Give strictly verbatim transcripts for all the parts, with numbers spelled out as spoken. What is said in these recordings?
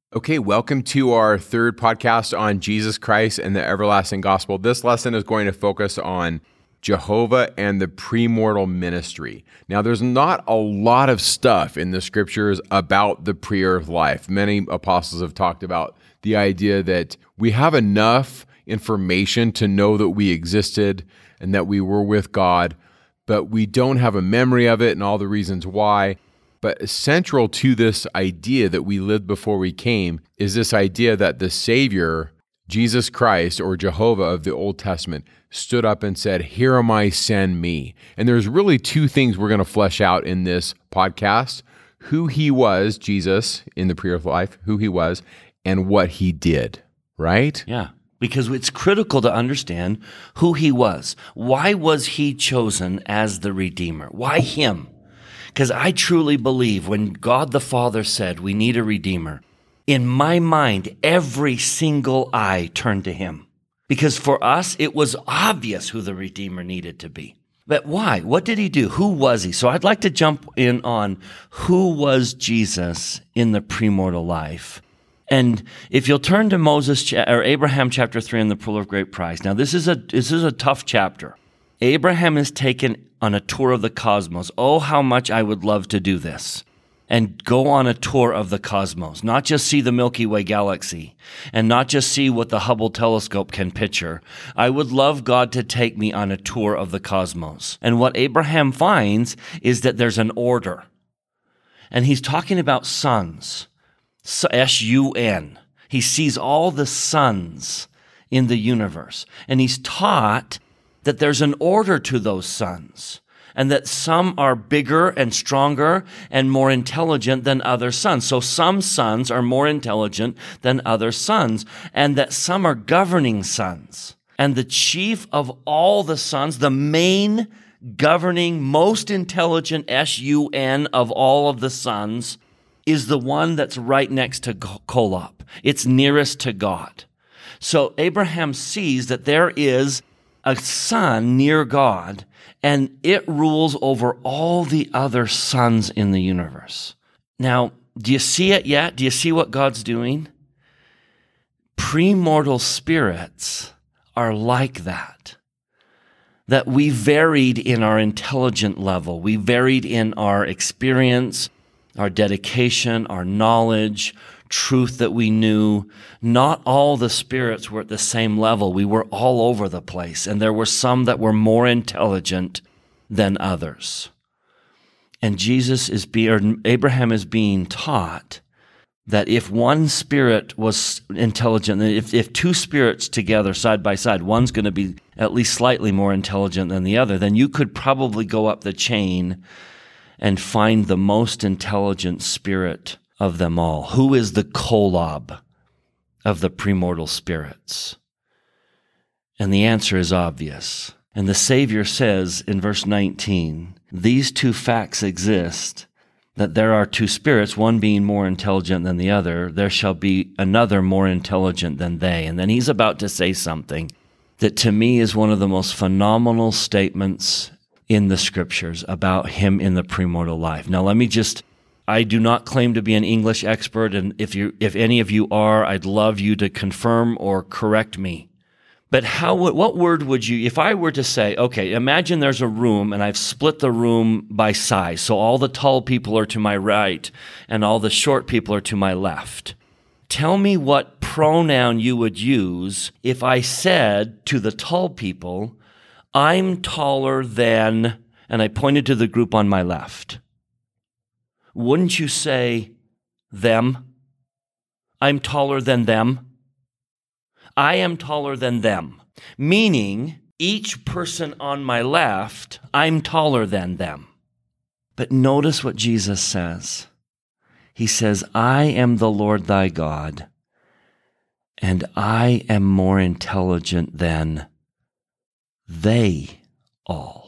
Okay, welcome to our third podcast on Jesus Christ and the everlasting gospel. This lesson is going to focus on Jehovah and the premortal ministry. Now, there's not a lot of stuff in the scriptures about the pre-earth life. Many apostles have talked about the idea that we have enough information to know that we existed and that we were with God, but we don't have a memory of it and all the reasons why. But central to this idea that we lived before we came is this idea that the Savior, Jesus Christ, or Jehovah of the Old Testament, stood up and said, "Here am I, send me." And there's really two things we're going to flesh out in this podcast: who he was, Jesus, in the pre-earth life, who he was, and what he did, right? Yeah, because it's critical to understand who he was. Why was he chosen as the Redeemer? Why him? Because I truly believe when God the Father said we need a Redeemer, in my mind, every single eye turned to him. Because for us, it was obvious who the Redeemer needed to be. But why? What did he do? Who was he? So I'd like to jump in on who was Jesus in the premortal life. And if you'll turn to Moses or Abraham chapter three in the Pearl of Great Price. Now this is a this is a tough chapter. Abraham is taken on a tour of the cosmos. Oh, how much I would love to do this and go on a tour of the cosmos, not just see the Milky Way galaxy and not just see what the Hubble telescope can picture. I would love God to take me on a tour of the cosmos. And what Abraham finds is that there's an order. And he's talking about suns, S U N. He sees all the suns in the universe. And he's taught that there's an order to those suns, and that some are bigger and stronger and more intelligent than other suns. So some suns are more intelligent than other suns, and that some are governing suns. And the chief of all the suns, the main governing, most intelligent S U N of all of the suns, is the one that's right next to Kolob. It's nearest to God. So Abraham sees that there is a sun near God, and it rules over all the other suns in the universe. Now, do you see it yet? Do you see what God's doing? Premortal spirits are like that. That we varied in our intelligent level. We varied in our experience, our dedication, our knowledge, truth that we knew. Not all the spirits were at the same level. We were all over the place, and there were some that were more intelligent than others. And Jesus is being, Abraham is being taught that if one spirit was intelligent, if, if two spirits together side by side, one's going to be at least slightly more intelligent than the other, then you could probably go up the chain and find the most intelligent spirit of them all. Who is the Kolob of the premortal spirits? And the answer is obvious. And the Savior says in verse nineteen, these two facts exist, that there are two spirits, one being more intelligent than the other. There shall be another more intelligent than they. And then he's about to say something that to me is one of the most phenomenal statements in the scriptures about him in the premortal life. Now let me just I do not claim to be an English expert, and if you, if any of you are, I'd love you to confirm or correct me. But how would, what word would you, if I were to say, okay, imagine there's a room and I've split the room by size, so all the tall people are to my right and all the short people are to my left. Tell me what pronoun you would use if I said to the tall people, I'm taller than, and I pointed to the group on my left. Wouldn't you say them? I'm taller than them. I am taller than them. Meaning, each person on my left, I'm taller than them. But notice what Jesus says. He says, I am the Lord thy God, and I am more intelligent than they all.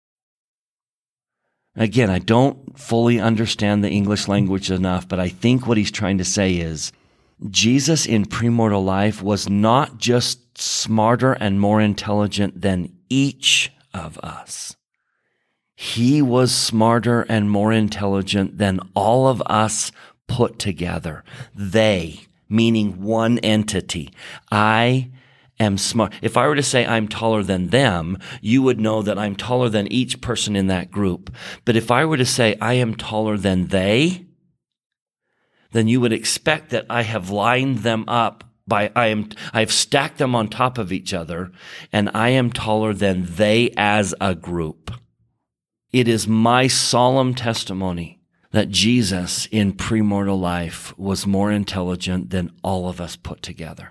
Again, I don't fully understand the English language enough, but I think what he's trying to say is Jesus in premortal life was not just smarter and more intelligent than each of us. He was smarter and more intelligent than all of us put together. They, meaning one entity. I am smart. If I were to say I'm taller than them, you would know that I'm taller than each person in that group. But if I were to say I am taller than they, then you would expect that I have lined them up by I am I've stacked them on top of each other, and I am taller than they as a group. It is my solemn testimony that Jesus in premortal life was more intelligent than all of us put together.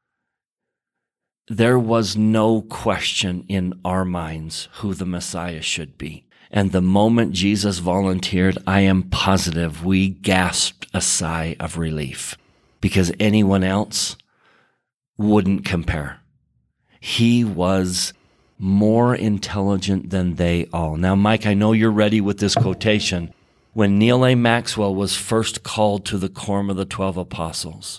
There was no question in our minds who the Messiah should be. And the moment Jesus volunteered, I am positive we gasped a sigh of relief, because anyone else wouldn't compare. He was more intelligent than they all. Now, Mike, I know you're ready with this quotation. When Neal A. Maxwell was first called to the quorum of the twelve apostles,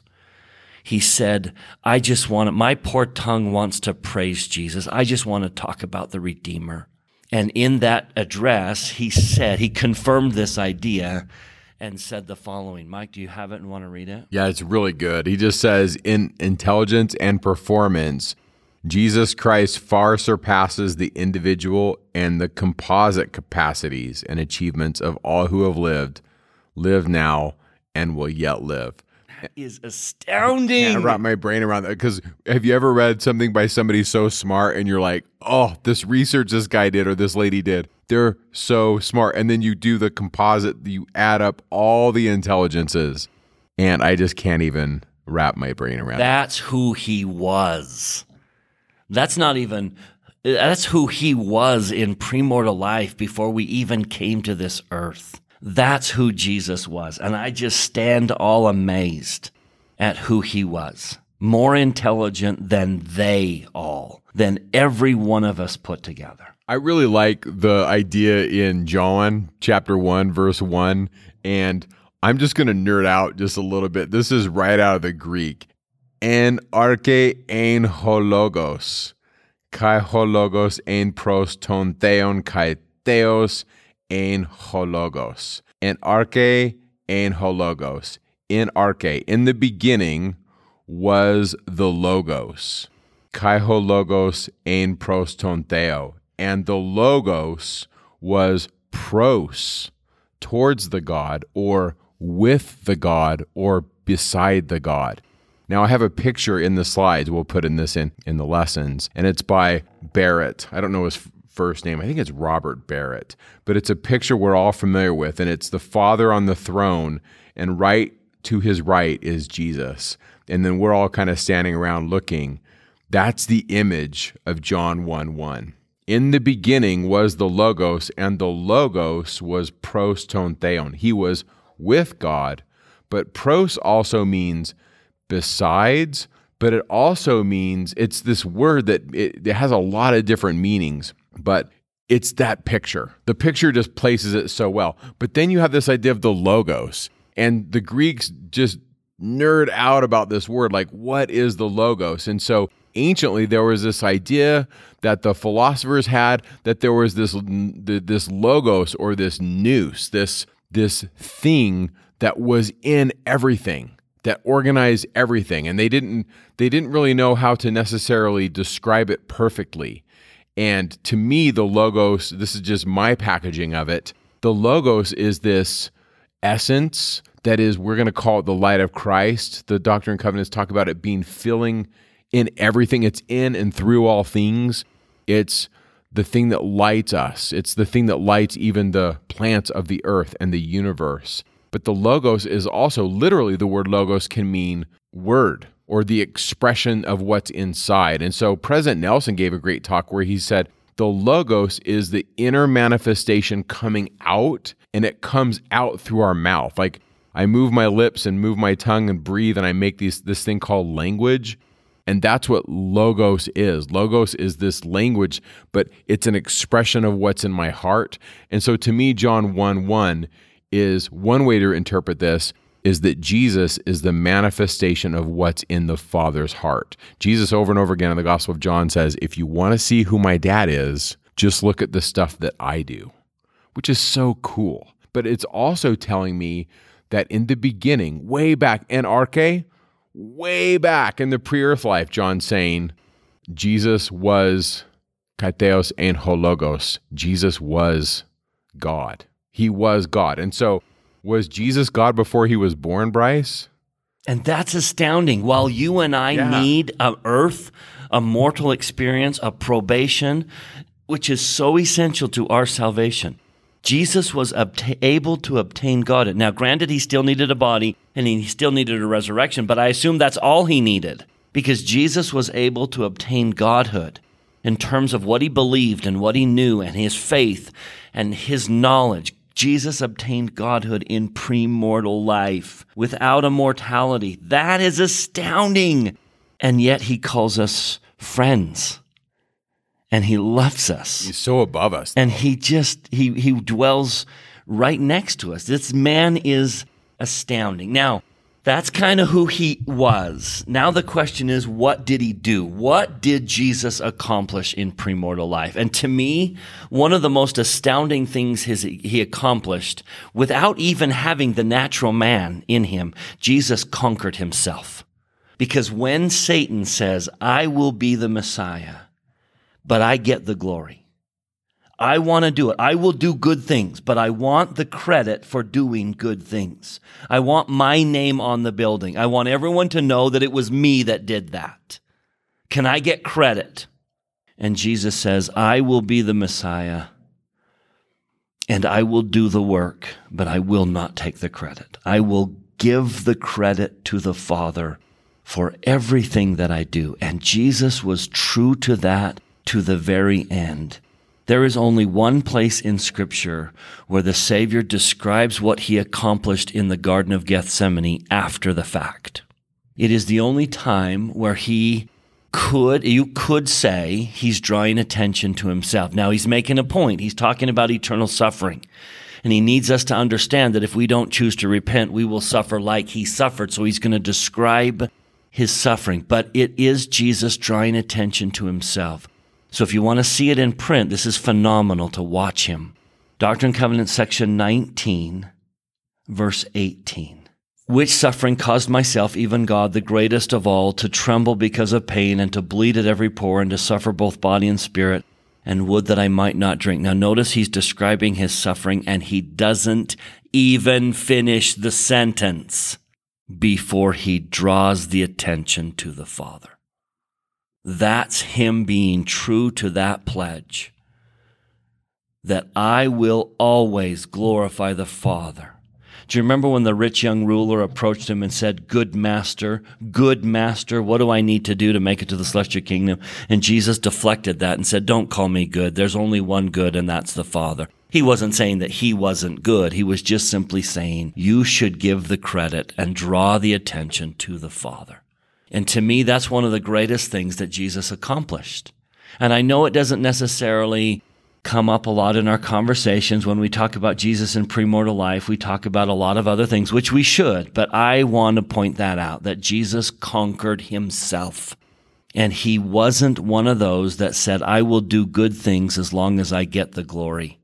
he said, I just want to, my poor tongue wants to praise Jesus. I just want to talk about the Redeemer. And in that address, he said, he confirmed this idea and said the following. Mike, do you have it and want to read it? Yeah, it's really good. He just says, in intelligence and performance, Jesus Christ far surpasses the individual and the composite capacities and achievements of all who have lived, live now, and will yet live. That is astounding. I can't wrap my brain around that, because have you ever read something by somebody so smart and you're like, oh, this research this guy did or this lady did, they're so smart. And then you do the composite, you add up all the intelligences, and I just can't even wrap my brain around That's who he was. That's not even, that's who he was in premortal life before we even came to this earth. That's who Jesus was. And I just stand all amazed at who he was. More intelligent than they all, than every one of us put together. I really like the idea in John chapter one, verse one, and I'm just going to nerd out just a little bit. This is right out of the Greek. En arche ein hologos, kai hologos ein pros ton theon kai theos ein hologos. En arche ein hologos. In arche, in the beginning was the logos. Kai hologos ein pros ton theo. And the logos was pros, towards the God, or with the God, or beside the God. Now, I have a picture in the slides. We'll put in this in, in the lessons, and it's by Barrett. I don't know his first name. I think it's Robert Barrett, but it's a picture we're all familiar with, and it's the Father on the throne, and right to his right is Jesus. And then we're all kind of standing around looking. That's the image of John one one. In the beginning was the Logos, and the Logos was pros ton theon. He was with God, but pros also means besides, but it also means, it's this word that it, it has a lot of different meanings, but it's that picture. The picture just places it so well. But then you have this idea of the Logos, and the Greeks just nerd out about this word, like, what is the Logos? And so anciently, there was this idea that the philosophers had, that there was this this logos, or this nous, this this thing that was in everything, that organized everything, and they didn't they didn't really know how to necessarily describe it perfectly. And to me, the logos, this is just my packaging of it, the logos is this essence that is, we're going to call it the light of Christ. The Doctrine and Covenants talk about it being filling in everything. It's in and through all things. It's the thing that lights us. It's the thing that lights even the plants of the earth and the universe. But the logos is also, literally, the word logos can mean word, or the expression of what's inside. And so President Nelson gave a great talk where he said, the logos is the inner manifestation coming out, and it comes out through our mouth. Like, I move my lips and move my tongue and breathe, and I make these this thing called language. And that's what logos is. Logos is this language, but it's an expression of what's in my heart. And so to me, John one one is one way to interpret this, is that Jesus is the manifestation of what's in the Father's heart. Jesus over and over again in the Gospel of John says, if you want to see who my dad is, just look at the stuff that I do, which is so cool. But it's also telling me that in the beginning, way back, en arche, way back in the pre-earth life, John's saying Jesus was katheos and hologos. Jesus was God. He was God. And so was Jesus God before he was born, Bryce? And that's astounding. While you and I Yeah. need a earth, a mortal experience, a probation, which is so essential to our salvation, Jesus was obta- able to obtain Godhood. Now, granted, he still needed a body and he still needed a resurrection, but I assume that's all he needed because Jesus was able to obtain Godhood in terms of what he believed and what he knew and his faith and his knowledge. Jesus obtained Godhood in premortal life without immortality. That is astounding. And yet he calls us friends. And he loves us. He's so above us. And he just, he he dwells right next to us. This man is astounding. Now, that's kind of who he was. Now the question is, what did he do? What did Jesus accomplish in premortal life? And to me, one of the most astounding things his, he accomplished, without even having the natural man in him, Jesus conquered himself. Because when Satan says, I will be the Messiah, but I get the glory. I want to do it. I will do good things, but I want the credit for doing good things. I want my name on the building. I want everyone to know that it was me that did that. Can I get credit? And Jesus says, I will be the Messiah, and I will do the work, but I will not take the credit. I will give the credit to the Father for everything that I do. And Jesus was true to that to the very end. There is only one place in Scripture where the Savior describes what he accomplished in the Garden of Gethsemane after the fact. It is the only time where he could, you could say he's drawing attention to himself. Now he's making a point. He's talking about eternal suffering. And he needs us to understand that if we don't choose to repent, we will suffer like he suffered. So he's going to describe his suffering. But it is Jesus drawing attention to himself. So if you want to see it in print, this is phenomenal to watch him. Doctrine and Covenants, section nineteen, verse eighteen. Which suffering caused myself, even God, the greatest of all, to tremble because of pain and to bleed at every pore and to suffer both body and spirit, and would that I might not drink. Now notice he's describing his suffering and he doesn't even finish the sentence before he draws the attention to the Father. That's him being true to that pledge, that I will always glorify the Father. Do you remember when the rich young ruler approached him and said, good master, good master, what do I need to do to make it to the celestial kingdom? And Jesus deflected that and said, don't call me good. There's only one good, and that's the Father. He wasn't saying that he wasn't good. He was just simply saying, you should give the credit and draw the attention to the Father. And to me, that's one of the greatest things that Jesus accomplished. And I know it doesn't necessarily come up a lot in our conversations when we talk about Jesus in premortal life. We talk about a lot of other things, which we should, but I want to point that out, that Jesus conquered himself. And he wasn't one of those that said, I will do good things as long as I get the glory.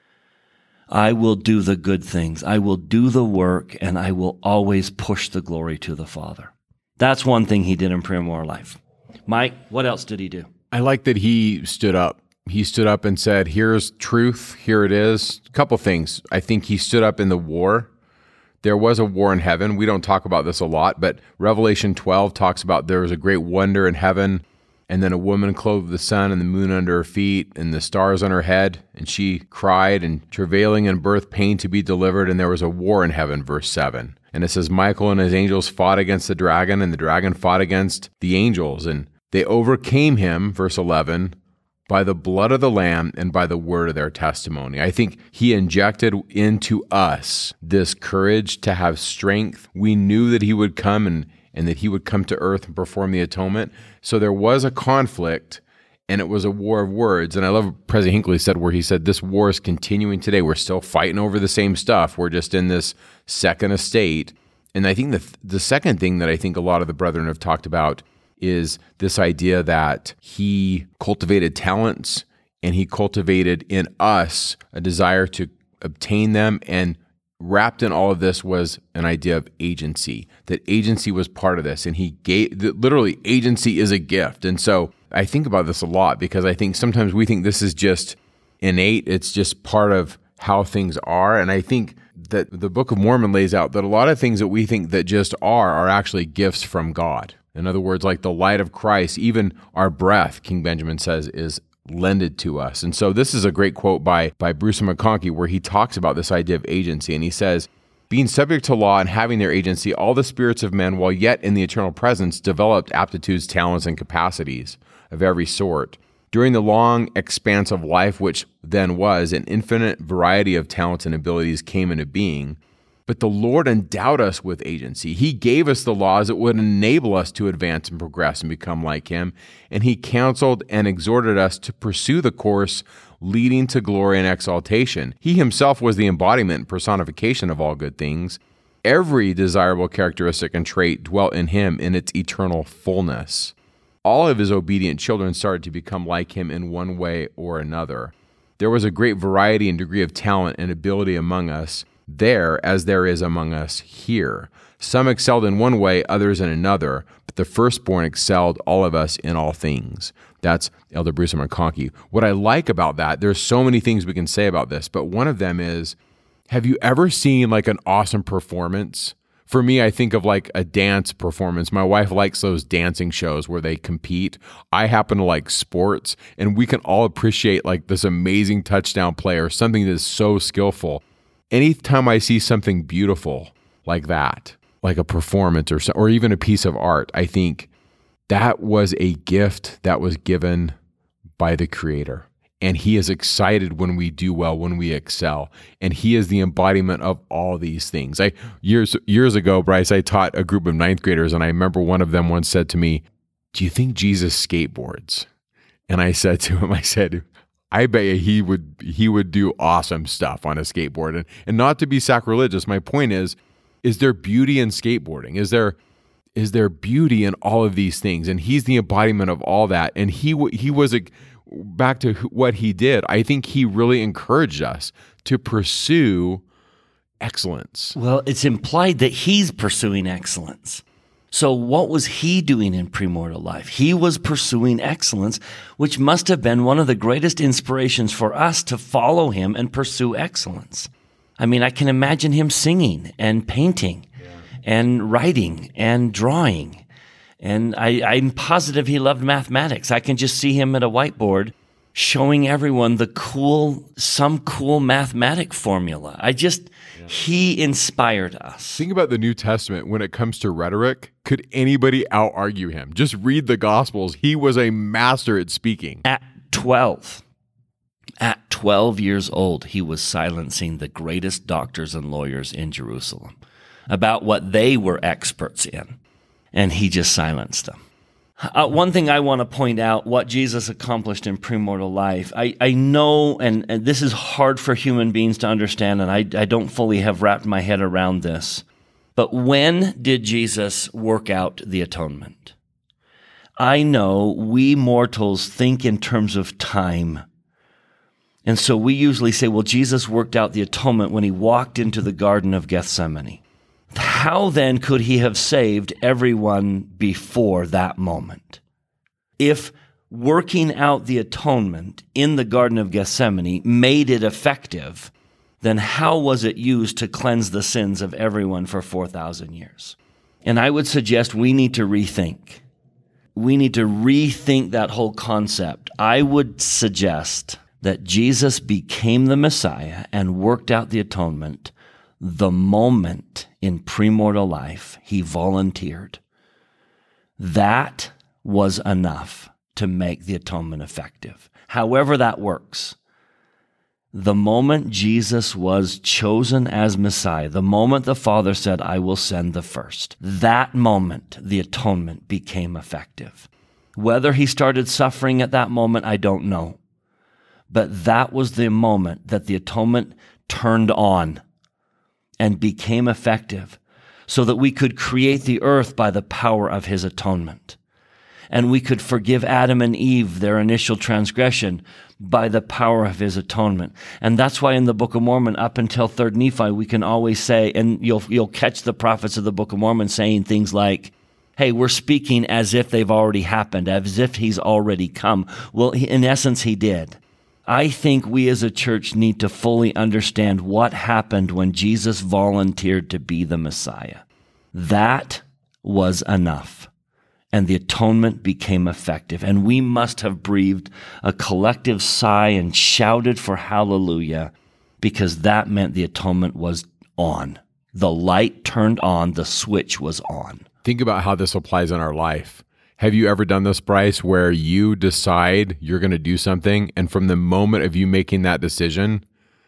I will do the good things. I will do the work, and I will always push the glory to the Father. That's one thing he did in premortal life. Mike, what else did he do? I like that he stood up. He stood up and said, here's truth, here it is. A couple things. I think he stood up in the war. There was a war in heaven. We don't talk about this a lot, but Revelation twelve talks about there was a great wonder in heaven, and then a woman clothed the sun and the moon under her feet and the stars on her head, and she cried and travailing in birth pain to be delivered, and there was a war in heaven, verse seven. And it says, Michael and his angels fought against the dragon, and the dragon fought against the angels, and they overcame him, verse eleven, by the blood of the Lamb and by the word of their testimony. I think he injected into us this courage to have strength. We knew that he would come and, and that he would come to earth and perform the atonement. So there was a conflict, and it was a war of words. And I love what President Hinckley said, where he said, this war is continuing today. We're still fighting over the same stuff. We're just in this second estate. And I think the, the second thing that I think a lot of the brethren have talked about is this idea that he cultivated talents and he cultivated in us a desire to obtain them and wrapped in all of this was an idea of agency, that agency was part of this. And he gave, that literally agency is a gift. And so I think about this a lot because I think sometimes we think this is just innate. It's just part of how things are. And I think that the Book of Mormon lays out that a lot of things that we think that just are, are actually gifts from God. In other words, like the light of Christ, even our breath, King Benjamin says, is lended to us. And so this is a great quote by, by Bruce McConkie where he talks about this idea of agency. And he says, being subject to law and having their agency, all the spirits of men, while yet in the eternal presence, developed aptitudes, talents, and capacities of every sort. During the long expanse of life, which then was, an infinite variety of talents and abilities came into being. But the Lord endowed us with agency. He gave us the laws that would enable us to advance and progress and become like Him. And He counseled and exhorted us to pursue the course leading to glory and exaltation. He Himself was the embodiment and personification of all good things. Every desirable characteristic and trait dwelt in Him in its eternal fullness. All of His obedient children started to become like Him in one way or another. There was a great variety and degree of talent and ability among us there as there is among us here. Some excelled in one way, others in another, but the firstborn excelled all of us in all things. That's Elder Bruce McConkie. What I like about that, there's so many things we can say about this, but one of them is, have you ever seen like an awesome performance? For me, I think of like a dance performance. My wife likes those dancing shows where they compete. I happen to like sports, and we can all appreciate like this amazing touchdown play or something that is so skillful. Anytime I see something beautiful like that, like a performance or or even a piece of art, I think that was a gift that was given by the Creator. And He is excited when we do well, when we excel. And He is the embodiment of all these things. I years years ago, Bryce, I taught a group of ninth graders, and I remember one of them once said to me, "Do you think Jesus skateboards?" And I said to him, I said, I bet you he would he would do awesome stuff on a skateboard. And, and not to be sacrilegious, my point is, is there beauty in skateboarding? Is there is there beauty in all of these things? And He's the embodiment of all that. And he he was a, back to what He did. I think He really encouraged us to pursue excellence. Well, it's implied that He's pursuing excellence. So what was He doing in premortal life? He was pursuing excellence, which must have been one of the greatest inspirations for us to follow Him and pursue excellence. I mean, I can imagine Him singing and painting yeah. and writing and drawing. And I, I'm positive He loved mathematics. I can just see Him at a whiteboard showing everyone the cool, some cool mathematic formula. I just, yeah. He inspired us. Think about the New Testament when it comes to rhetoric. Could anybody out-argue Him? Just read the Gospels. He was a master at speaking. At twelve, at twelve years old, He was silencing the greatest doctors and lawyers in Jerusalem about what they were experts in. And He just silenced them. Uh, one thing I want to point out, what Jesus accomplished in premortal life, I, I know, and, and this is hard for human beings to understand, and I, I don't fully have wrapped my head around this, but when did Jesus work out the atonement? I know we mortals think in terms of time. And so we usually say, well, Jesus worked out the atonement when He walked into the Garden of Gethsemane. How then could He have saved everyone before that moment? If working out the atonement in the Garden of Gethsemane made it effective, then how was it used to cleanse the sins of everyone for four thousand years? And I would suggest we need to rethink. We need to rethink that whole concept. I would suggest that Jesus became the Messiah and worked out the atonement the moment in premortal life He volunteered. That was enough to make the atonement effective. However that works, the moment Jesus was chosen as Messiah, the moment the Father said, I will send the first, that moment the atonement became effective. Whether He started suffering at that moment, I don't know. But that was the moment that the atonement turned on and became effective so that we could create the earth by the power of His atonement. and we could forgive Adam and Eve their initial transgression by the power of his atonement. And that's why in the Book of Mormon, up until Third Nephi, we can always say, and you'll you'll catch the prophets of the Book of Mormon saying things like, hey, we're speaking as if they've already happened, as if he's already come. Well, in essence, he did. I think we as a church need to fully understand what happened when Jesus volunteered to be the Messiah. That was enough, and the atonement became effective. And we must have breathed a collective sigh and shouted for hallelujah, because that meant the atonement was on. The light turned on, the switch was on. Think about how this applies in our life. Have you ever done this, Bryce, where you decide you're going to do something, and from the moment of you making that decision,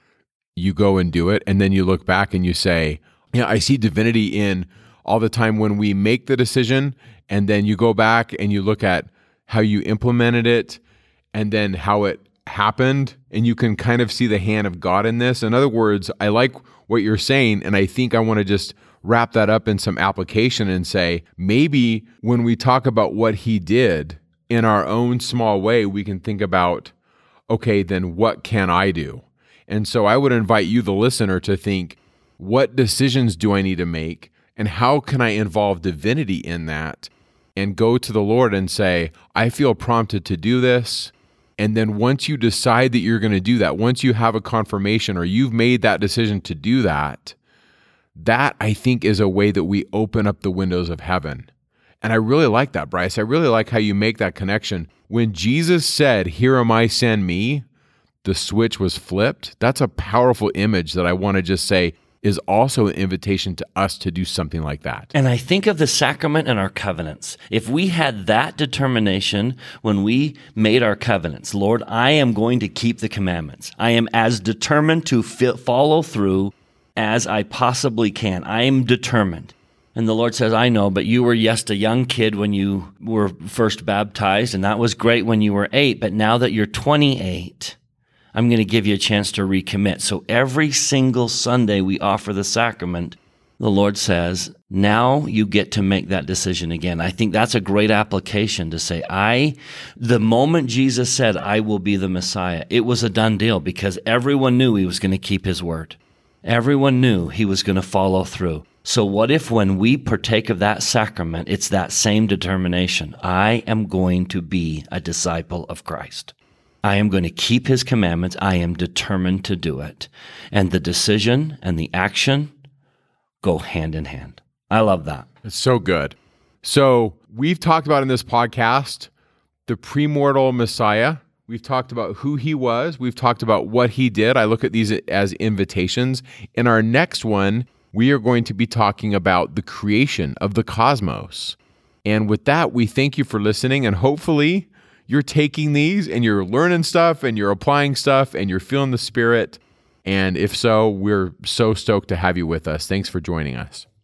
you go and do it, and then you look back and you say, yeah, I see divinity in all the time when we make the decision, and then you go back and you look at how you implemented it, and then how it happened, and you can kind of see the hand of God in this. In other words, I like what you're saying, and I think I want to just wrap that up in some application and say, maybe when we talk about what he did in our own small way, we can think about, okay, then what can I do? And so I would invite you, the listener, to think, what decisions do I need to make, and how can I involve divinity in that, and go to the Lord and say, I feel prompted to do this. And then once you decide that you're going to do that, once you have a confirmation or you've made that decision to do that, that, I think, is a way that we open up the windows of heaven. And I really like that, Bryce. I really like how you make that connection. When Jesus said, here am I, send me, the switch was flipped. That's a powerful image that I want to just say is also an invitation to us to do something like that. And I think of the sacrament and our covenants. If we had that determination when we made our covenants, Lord, I am going to keep the commandments. I am as determined to fi- follow through as I possibly can. I am determined. And the Lord says, I know, but you were just a young kid when you were first baptized, and that was great when you were eight, but now that you're twenty-eight, I'm going to give you a chance to recommit. So every single Sunday we offer the sacrament, the Lord says, now you get to make that decision again. I think that's a great application to say, I, the moment Jesus said, I will be the Messiah, it was a done deal because everyone knew he was going to keep his word. Everyone knew he was going to follow through. So what if when we partake of that sacrament, it's that same determination? I am going to be a disciple of Christ. I am going to keep his commandments. I am determined to do it. And the decision and the action go hand in hand. I love that. It's so good. So we've talked about in this podcast the premortal Messiah. We've talked about who he was. We've talked about what he did. I look at these as invitations. In our next one, we are going to be talking about the creation of the cosmos. And with that, we thank you for listening, and hopefully you're taking these and you're learning stuff and you're applying stuff and you're feeling the Spirit. And if so, we're so stoked to have you with us. Thanks for joining us.